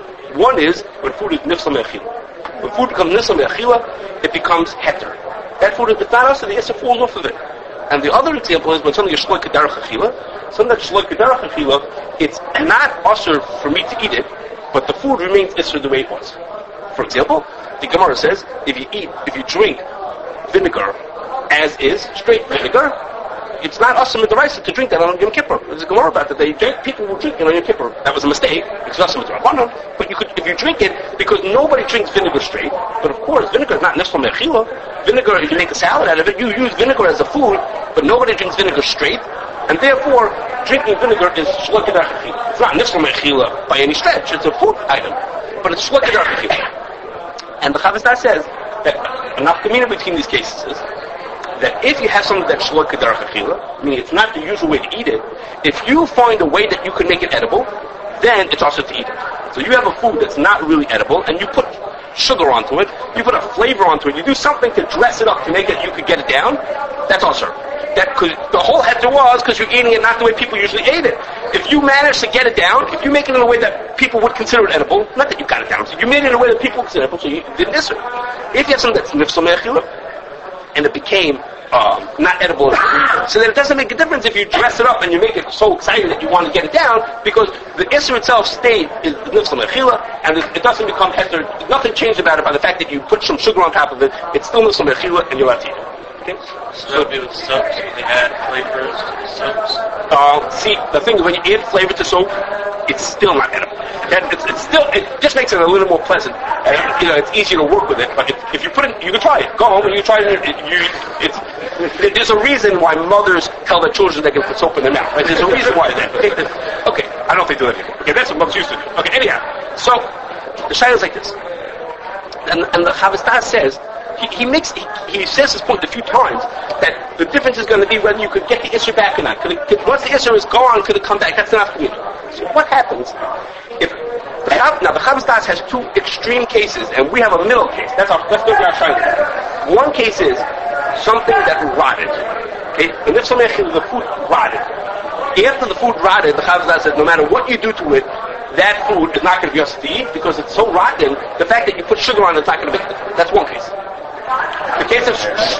One is when food is nifsal me'achila. When food becomes nifsal me'achila, it becomes heter. That food is b'taras, so the Yisr falls off of it. And the other example is when something is shloi kedarach achila. Something that's shloi kedarach achila, it's not usher for me to eat it, but the food remains isser the way it was. For example, the Gemara says, if you eat, if you drink vinegar as is, straight vinegar, it's not usher midaraisa to drink that on Yom Kippur. There's a Gemara about that. They drink, people will drink it on Yom Kippur. That was a mistake. It's usher midaraisa. But you could, if you drink it, because nobody drinks vinegar straight. But of course, vinegar is not nifsal me'achila. Vinegar, if you make a salad out of it, you use vinegar as a food, but nobody drinks vinegar straight. And therefore, drinking vinegar is shloi kedarach achila. It's not nifsal me'achila by any stretch. It's a food item, but it's shloi kedarach achila. And the Chavos Da'at says that a nafkamina between these cases is that if you have something that's shloi kedarach achila, meaning it's not the usual way to eat it, if you find a way that you can make it edible, then it's also to eat it. So you have a food that's not really edible, and you put sugar onto it, you put a flavor onto it, you do something to dress it up to make it, you could get it down, that's also. That could, the whole heter was because you're eating it not the way people usually ate it. If you manage to get it down, if you make it in a way that people would consider it edible, not that you got it down, so you made it in a way that people consider it edible, so you didn't miss it. If you have something that's nifsal me'achila, and it became um, not edible, so then it doesn't make a difference if you dress it up and you make it so exciting that you want to get it down, because the isser itself stayed is nifsal me'achila, and it doesn't become heter. Nothing changed about it by the fact that you put some sugar on top of it. It's still nifsal me'achila, and you're allowed to eat it. Okay? So do with soaps, they add flavors to soaps. Uh, see, the thing is, when you add flavor to soap, it's still not edible. That, it's, it's still, it just makes it a little more pleasant. And, you know, it's easier to work with it. But if, if you put it, you can try it. Go home and you can try it. it you, it's, it, there's a reason why mothers tell their children they can put soap in their mouth. Right? There's a reason why that. Okay, okay, I don't think they do that anymore. Okay, that's what mothers used to do. Okay, anyhow, so the shayla is like this, and, and the Chavos Da'at says. He, he makes he, he says this point a few times that the difference is going to be whether you could get the isser back or not. Could it, could, once the isser is gone, could it come back? That's not community. So what happens if the Chav, now the Chavos Da'at has two extreme cases, and we have a middle case. That's our let's go to our shayla. One case is something that rotted. Okay, and if something the food rotted. After the food rotted, the Chavos Da'at said no matter what you do to it, that food is not going to be yours to eat because it's so rotten. The fact that you put sugar on it is not going to make it. That's one case. The case of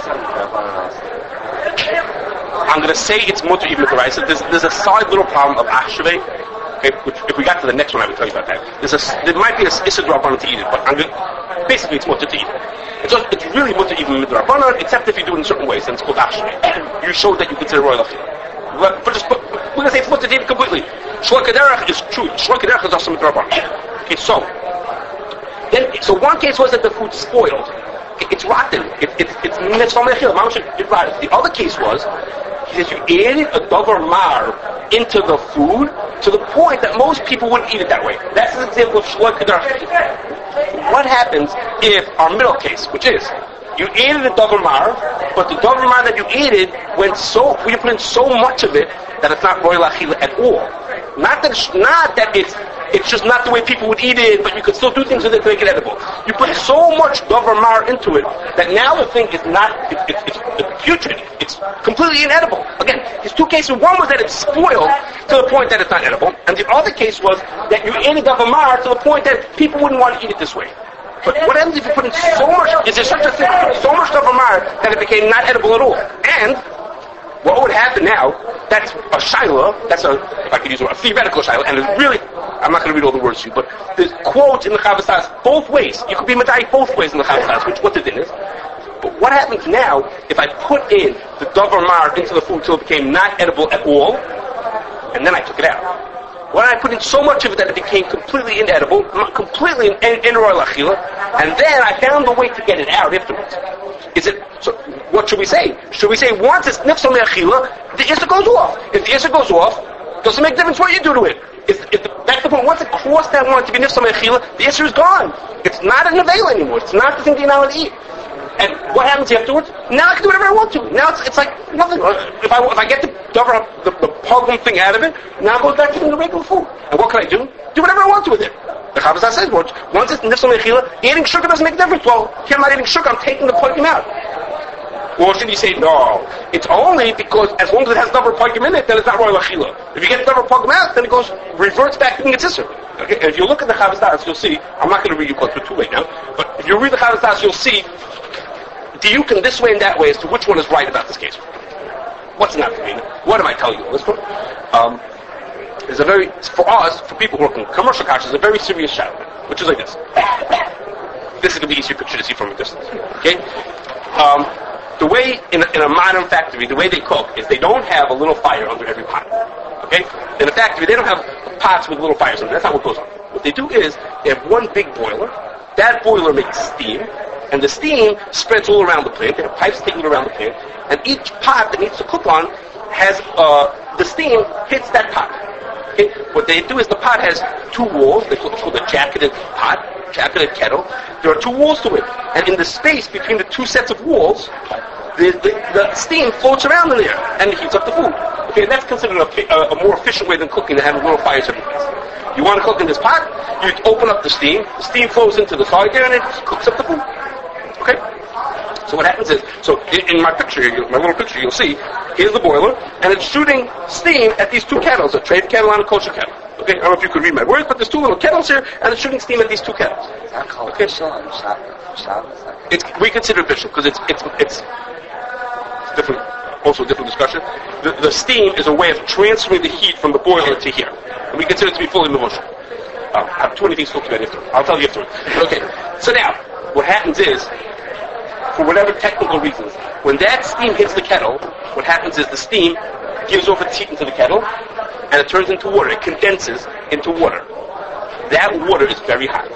I'm going to say it's mutter even with the rice. There's, there's a side little problem of achshave. Okay, which if we got to the next one, I would tell you about that. There's a, there might be a issa d'rabbanan to eat it, but I'm going to, basically it's mutter to eat it. It's, just, it's really mutter even with the rabbanan, except if you do it in certain ways, and it's called achshave. You showed that you consider royal achila. We're going to say it's mutter to eat it completely. Shloi kedarach is true. Shloi kedarach is also with the rabbanan. Okay, so then, so one case was that the food spoiled. It's rotten. It, it, it's nifsal me'achila. It rotted. The other case was, he says you added a davar mar into the food to the point that most people wouldn't eat it that way. That's an example of shloi kedarach. What happens if our middle case, which is you added a davar mar, but the davar mar that you added went so we put in so much of it that it's not royal achila at all. Not that it's, not that it's it's just not the way people would eat it, but you could still do things with it to make it edible. You put so much davar mar into it that now the thing is not, it, it, it's, it's putrid. It's completely inedible. Again, there's two cases. One was that it's spoiled to the point that it's not edible, and the other case was that you added davar mar to the point that people wouldn't want to eat it this way. But what happens if you put in so much, is there such a thing, so much davar mar that it became not edible at all? And what would happen now, that's a shayla, that's a, if I could use a, a theoretical shayla, and it's really, I'm not going to read all the words to you, but there's quotes in the Chavos Da'at both ways. You could be medayik both ways in the Chavos Da'at, which what the din is. But what happens now if I put in the davar mar into the food till it became not edible at all, and then I took it out? When I put in so much of it that it became completely inedible, completely in, in royal achila, and then I found a way to get it out afterwards. Is it, so what should we say? Should we say once it's nifsal me'achila, the issa goes off. If the issa goes off, doesn't make a difference what you do to it. Is, is the, that's the point. Once it crossed that line to be nifsal me'achila, the issa is gone. It's not a nevel anymore. It's not the thing that you're not allowed to eat. And what happens afterwards? Now I can do whatever I want to. Now it's, it's like nothing. If I, if I get the davar, the, the pogrom thing out of it, now it goes back to the regular food. And what can I do? Do whatever I want to with it. The Chavos Da'at says, well, once it's nifsal me'achila, eating sugar doesn't make a difference. Well, here I'm not eating sugar, I'm taking the pogrom out. Or should you say, no, it's only because as long as it has double pugim in it, then it's not royal achila. If you get double pugim out, then it goes, reverts back to being its sister. Okay? And if you look at the Chavos Das, you'll see, I'm not going to read you quotes, we're too late now, but if you read the Chavos Das, you'll see, diuk in this way and that way as to which one is right about this case. What's not to mean? What am I telling you on this one? Um, it's a very, for us, for people working commercial kasha, it's a very serious shadow, which is like this. This is going to be easier picture to see from a distance. Okay? Um, the way, in a, in a modern factory, the way they cook is they don't have a little fire under every pot. Okay? In a factory, they don't have pots with little fires under. That's not what goes on. What they do is, they have one big boiler. That boiler makes steam, and the steam spreads all around the plant. They have pipes taking it around the plant, and each pot that needs to cook on has, uh, the steam hits that pot. Okay? What they do is the pot has two walls. They call, it's called a jacketed pot, jacketed kettle. There are two walls to it, and in the space between the two sets of walls, the, the, the steam floats around in there and it heats up the food. Okay, and that's considered a, a, a more efficient way than cooking than having little fires every place. You want to cook in this pot, you open up the steam, the steam flows into the side there, and it cooks up the food. Okay? So what happens is, so in, in my picture here, my little picture, you'll see, here's the boiler, and it's shooting steam at these two kettles, a trade kettle and a kosher kettle. Okay, I don't know if you could read my words, but there's two little kettles here, and it's shooting steam at these two kettles. Is that called Okay. Bishul and Shabbos? Shabbos? It's, we consider it bishul, because it's, it's, it's, it's different, also a different discussion. The, the steam is a way of transferring the heat from the boiler to here. And we consider it to be fully mevushal. Uh, I have too many things to talk about after. I'll tell you afterwards. Okay, so now, what happens is, for whatever technical reasons, when that steam hits the kettle, what happens is the steam gives off its heat into the kettle, and it turns into water. It condenses into water. That water is very hot.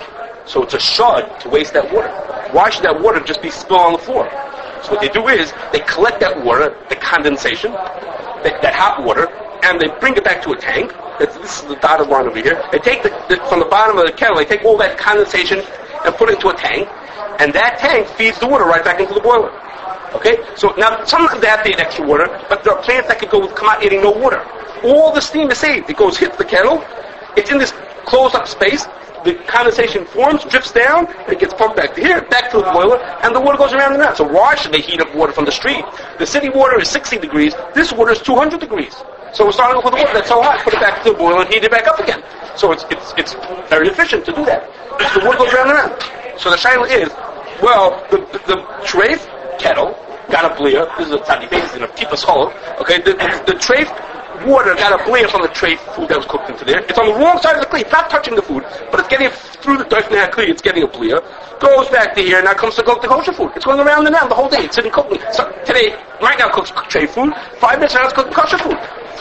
So it's a shud to waste that water. Why should that water just be spilled on the floor? So what they do is, they collect that water, the condensation, that, that hot water, and they bring it back to a tank. That's, this is the dotted line over here. They take the, the, from the bottom of the kettle, they take all that condensation and put it into a tank, and that tank feeds the water right back into the boiler. Okay? So now, sometimes they have to eat extra water, but there are plants that could go come out eating no water. All the steam is saved. It goes, hits the kettle, it's in this closed up space, the condensation forms, drifts down, and it gets pumped back to here, back to the boiler, and the water goes around and around. So why should they heat up water from the street? The city water is sixty degrees, this water is two hundred degrees. So we're starting off with the water that's so hot, put it back to the boiler and heat it back up again. So it's it's it's very efficient to do that. The water goes around and around. So the shaila is, well, the the, the treif kettle got a blia. This is a tzadi base in a tipas hole. Okay, the the, the treif water got a blia from the treif food that was cooked into there. It's on the wrong side of the kli. It's not touching the food, but it's getting it through the doifnei kli. It's getting a blia. Goes back to here, and now comes to cook the kosher food. It's going around and around the whole day. It's sitting cooking. So today, right now, cooks treif food. Five minutes now, it's cooking kosher food.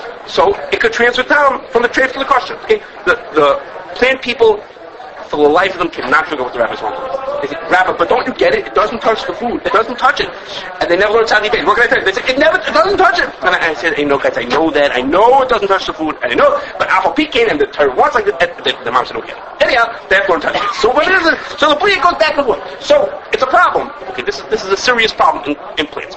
So it could transfer down from the treif to the kosher. Okay, the the plant people, for the life of them, cannot figure out what the rabbis want. They say, Rabbi, but don't you get it? It doesn't touch the food. It doesn't touch it. And they never learn tzadi base. What can I tell you? They say, it never, it doesn't touch it. And I, I said, I know, guys, I know that. I know it doesn't touch the food. I know. But Alpha Pekin and the Torah wants like that. The, the, the mom said, okay. Anyhow, they have to learn tzadi base. So what is it? So the blia goes back and forth. So it's a problem. Okay, this is this is a serious problem in, in plants.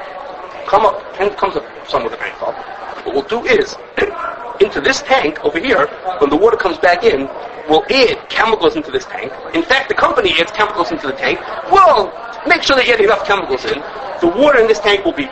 Come up, and comes up some with an eye problem. What we'll do is, into this tank over here, when the water comes back in, we'll add chemicals into this tank. In fact, the company adds chemicals into the tank. We'll make sure they add enough chemicals in. The water in this tank will be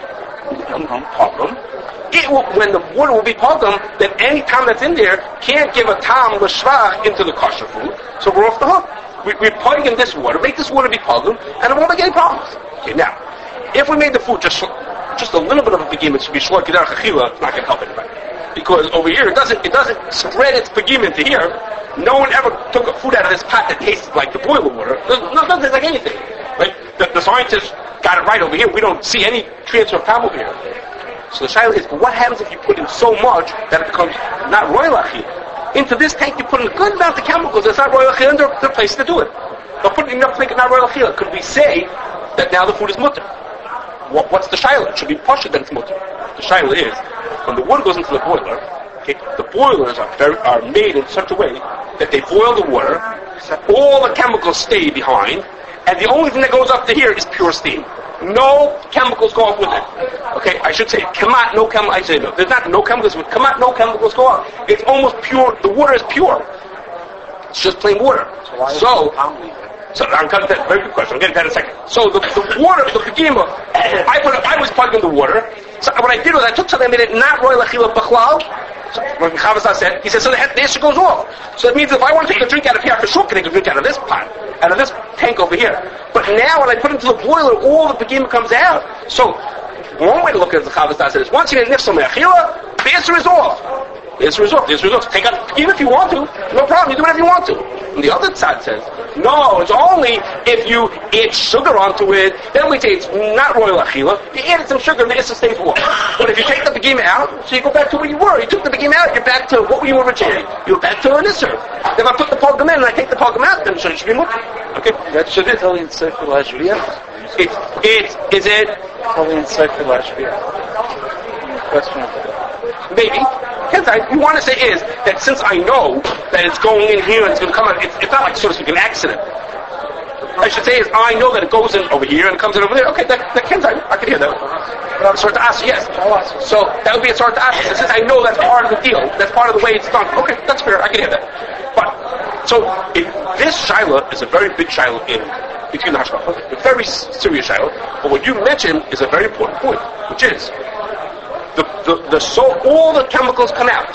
pogrom. It will, when the water will be pogrom, then any tom that's in there can't give a tom l'shvach into the kosher food. So we're off the hook. We, we're putting in this water, make this water be pogrom, and it won't make any problems. Okay, now, if we made the food just just a little bit of a begim, it should be shloik kedar chachila, it's not going to help anybody. Because over here, it doesn't it doesn't spread its begim into here. No one ever took a food out of this pot that tasted like the boiler water. No, doesn't taste like anything. Right? The, the scientists got it right over here. We don't see any transfer of time over here. So the shaila is, but what happens if you put in so much that it becomes not royal achila? Into this tank, you put in a good amount of chemicals that's not royal achila, and there are places to do it. But put in enough to make it not royal achila. Could we say that now the food is mutter? What, what's the shaila? It should be pasha, then it's mutter. The shaila is, when the water goes into the boiler, okay, the boilers are very, are made in such a way that they boil the water, all the chemicals stay behind, and the only thing that goes up to here is pure steam. No chemicals go off with it. Okay, I should say, kamat, no chemicals. I say no. There's not no chemicals with kamat, no chemicals go off. It's almost pure. The water is pure. It's just plain water. So why So, is it So I'm coming to that. Very good question. I'm getting to that in a second. So the, the water, the begima, I put, I was plugging the water. So what I did was I took something and made it not royal achila b'chlal. So when Chavazah said, he said, so the, the issue goes off. So it means if I want to take a drink out of here, I for sure can take a drink out of this pot, out of this tank over here. But now when I put it into the boiler, all the begima comes out. So one way to look at the Chavazah is once you get nifsal me'achila, the answer is off. The answer is off. The answer is off. Take out the begima if you want to. No problem. You do whatever you want to. And the other side says, no, it's only if you add sugar onto it, then we say it's not royal achila. You added some sugar and the issa stays warm. But if you take the begima out, so you go back to where you were. You took the begima out, you're back to what were you originally? You're back to an issa. If I put the pogam in and I take the pogam out, then it should be moved. Okay? That should be totally in Sefer Lashviyah. It, it, is it? Totally in Sefer Lashviyah. Question of that. Maybe. Hence, I, we want to say is that since I know that it's going in here and it's going to come out, it's, it's not like, so to speak, an accident. I should say is I know that it goes in over here and it comes in over there. Okay, that, that can I, I can hear that. Uh, sort of ask, yes. So that would be a sort of ask. Since I know that's part of the deal, that's part of the way it's done. Okay, that's fair. I can hear that. But so if this shiloh is a very big shiloh in between the hashkafa, a very serious shiloh. But what you mentioned is a very important point, which is. The, the, the so all the chemicals come out.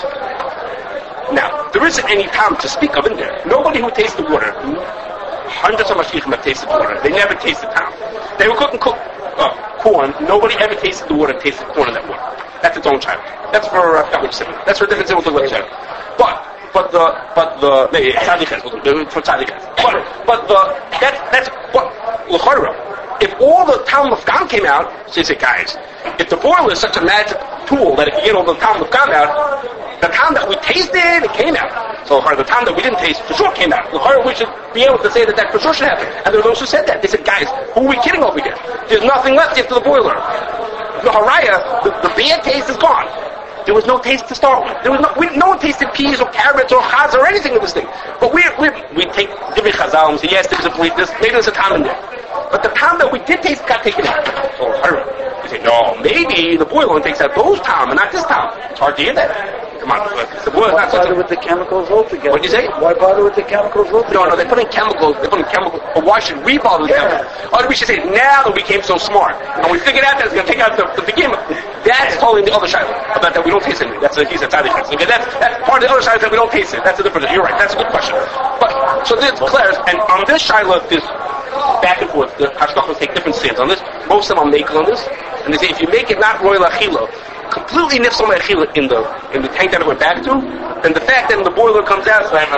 Now, there isn't any time to speak of in there. Nobody who tastes the water, hundreds of mashgichim have tasted the water. They never tasted time. They were cooking cook, uh, corn. Nobody ever tasted the water and tasted corn in that water. That's its own child. That's for uh, that's for a different thing with the water. But but the but the tzadikas for tzadikas. But but the that's that's what l'chorah. If all the Talmud of Gam came out, so you say, guys, if the boiler is such a magic tool that it can get all the Talmud of Gam out, the time that we tasted, it came out. So for the time that we didn't taste, for sure came out. We should be able to say that that for sure should happen. And there were those who said that. They said, guys, who are we kidding over here? There's nothing left after the boiler. The haraya, the, the bad taste is gone. There was no taste to start with. There was no, we, no one tasted peas or carrots or chaz or anything of this thing. But we we we take different chazal and say, yes, there's a this, maybe there's a time in there. But the time that we did taste got taken out. So you say, no, maybe the boiler one takes out those time and not this time. It's hard to hear that. Come on, the boiler Why not such bother a... with the chemicals altogether? What'd you say? Why bother with the chemicals altogether? No, no, they put in chemicals, they put in chemicals, but why should we bother with Yeah. chemicals? Or we should say, now that we became so smart, and we figured out that it's going to take out the, the beginning, that's totally the other side, about that we don't taste anything. That's a, he's a tzaddik. Okay, that's, that's part of the other side that we don't taste it. That's the difference. You're right, that's a good question. But, so this declares, and on this shiloh, this back and forth, the hashgachos take different stands on this. Most of them are makel on this, and they say, if you make it not royal achila, completely nifsal me'achila in the in the tank that it went back to, then the fact that when the boiler comes out, Even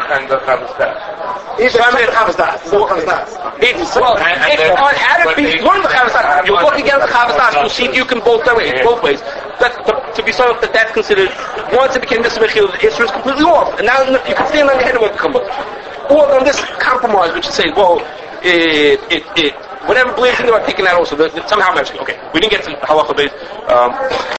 Chavazdas. it's well, it's on how to be learn the Chavazdas. You look against the Chavazdas, you see you can both ways, both ways. That's to, to be sort of that that's considered once it became nifsal me'achila, the issue is completely off, and now you can stand on your head and come up. Or on this compromise, which is saying, well, it it it whatever believes in there are taking that also. The, the, somehow magic. Okay, we didn't get to halacha base. Um,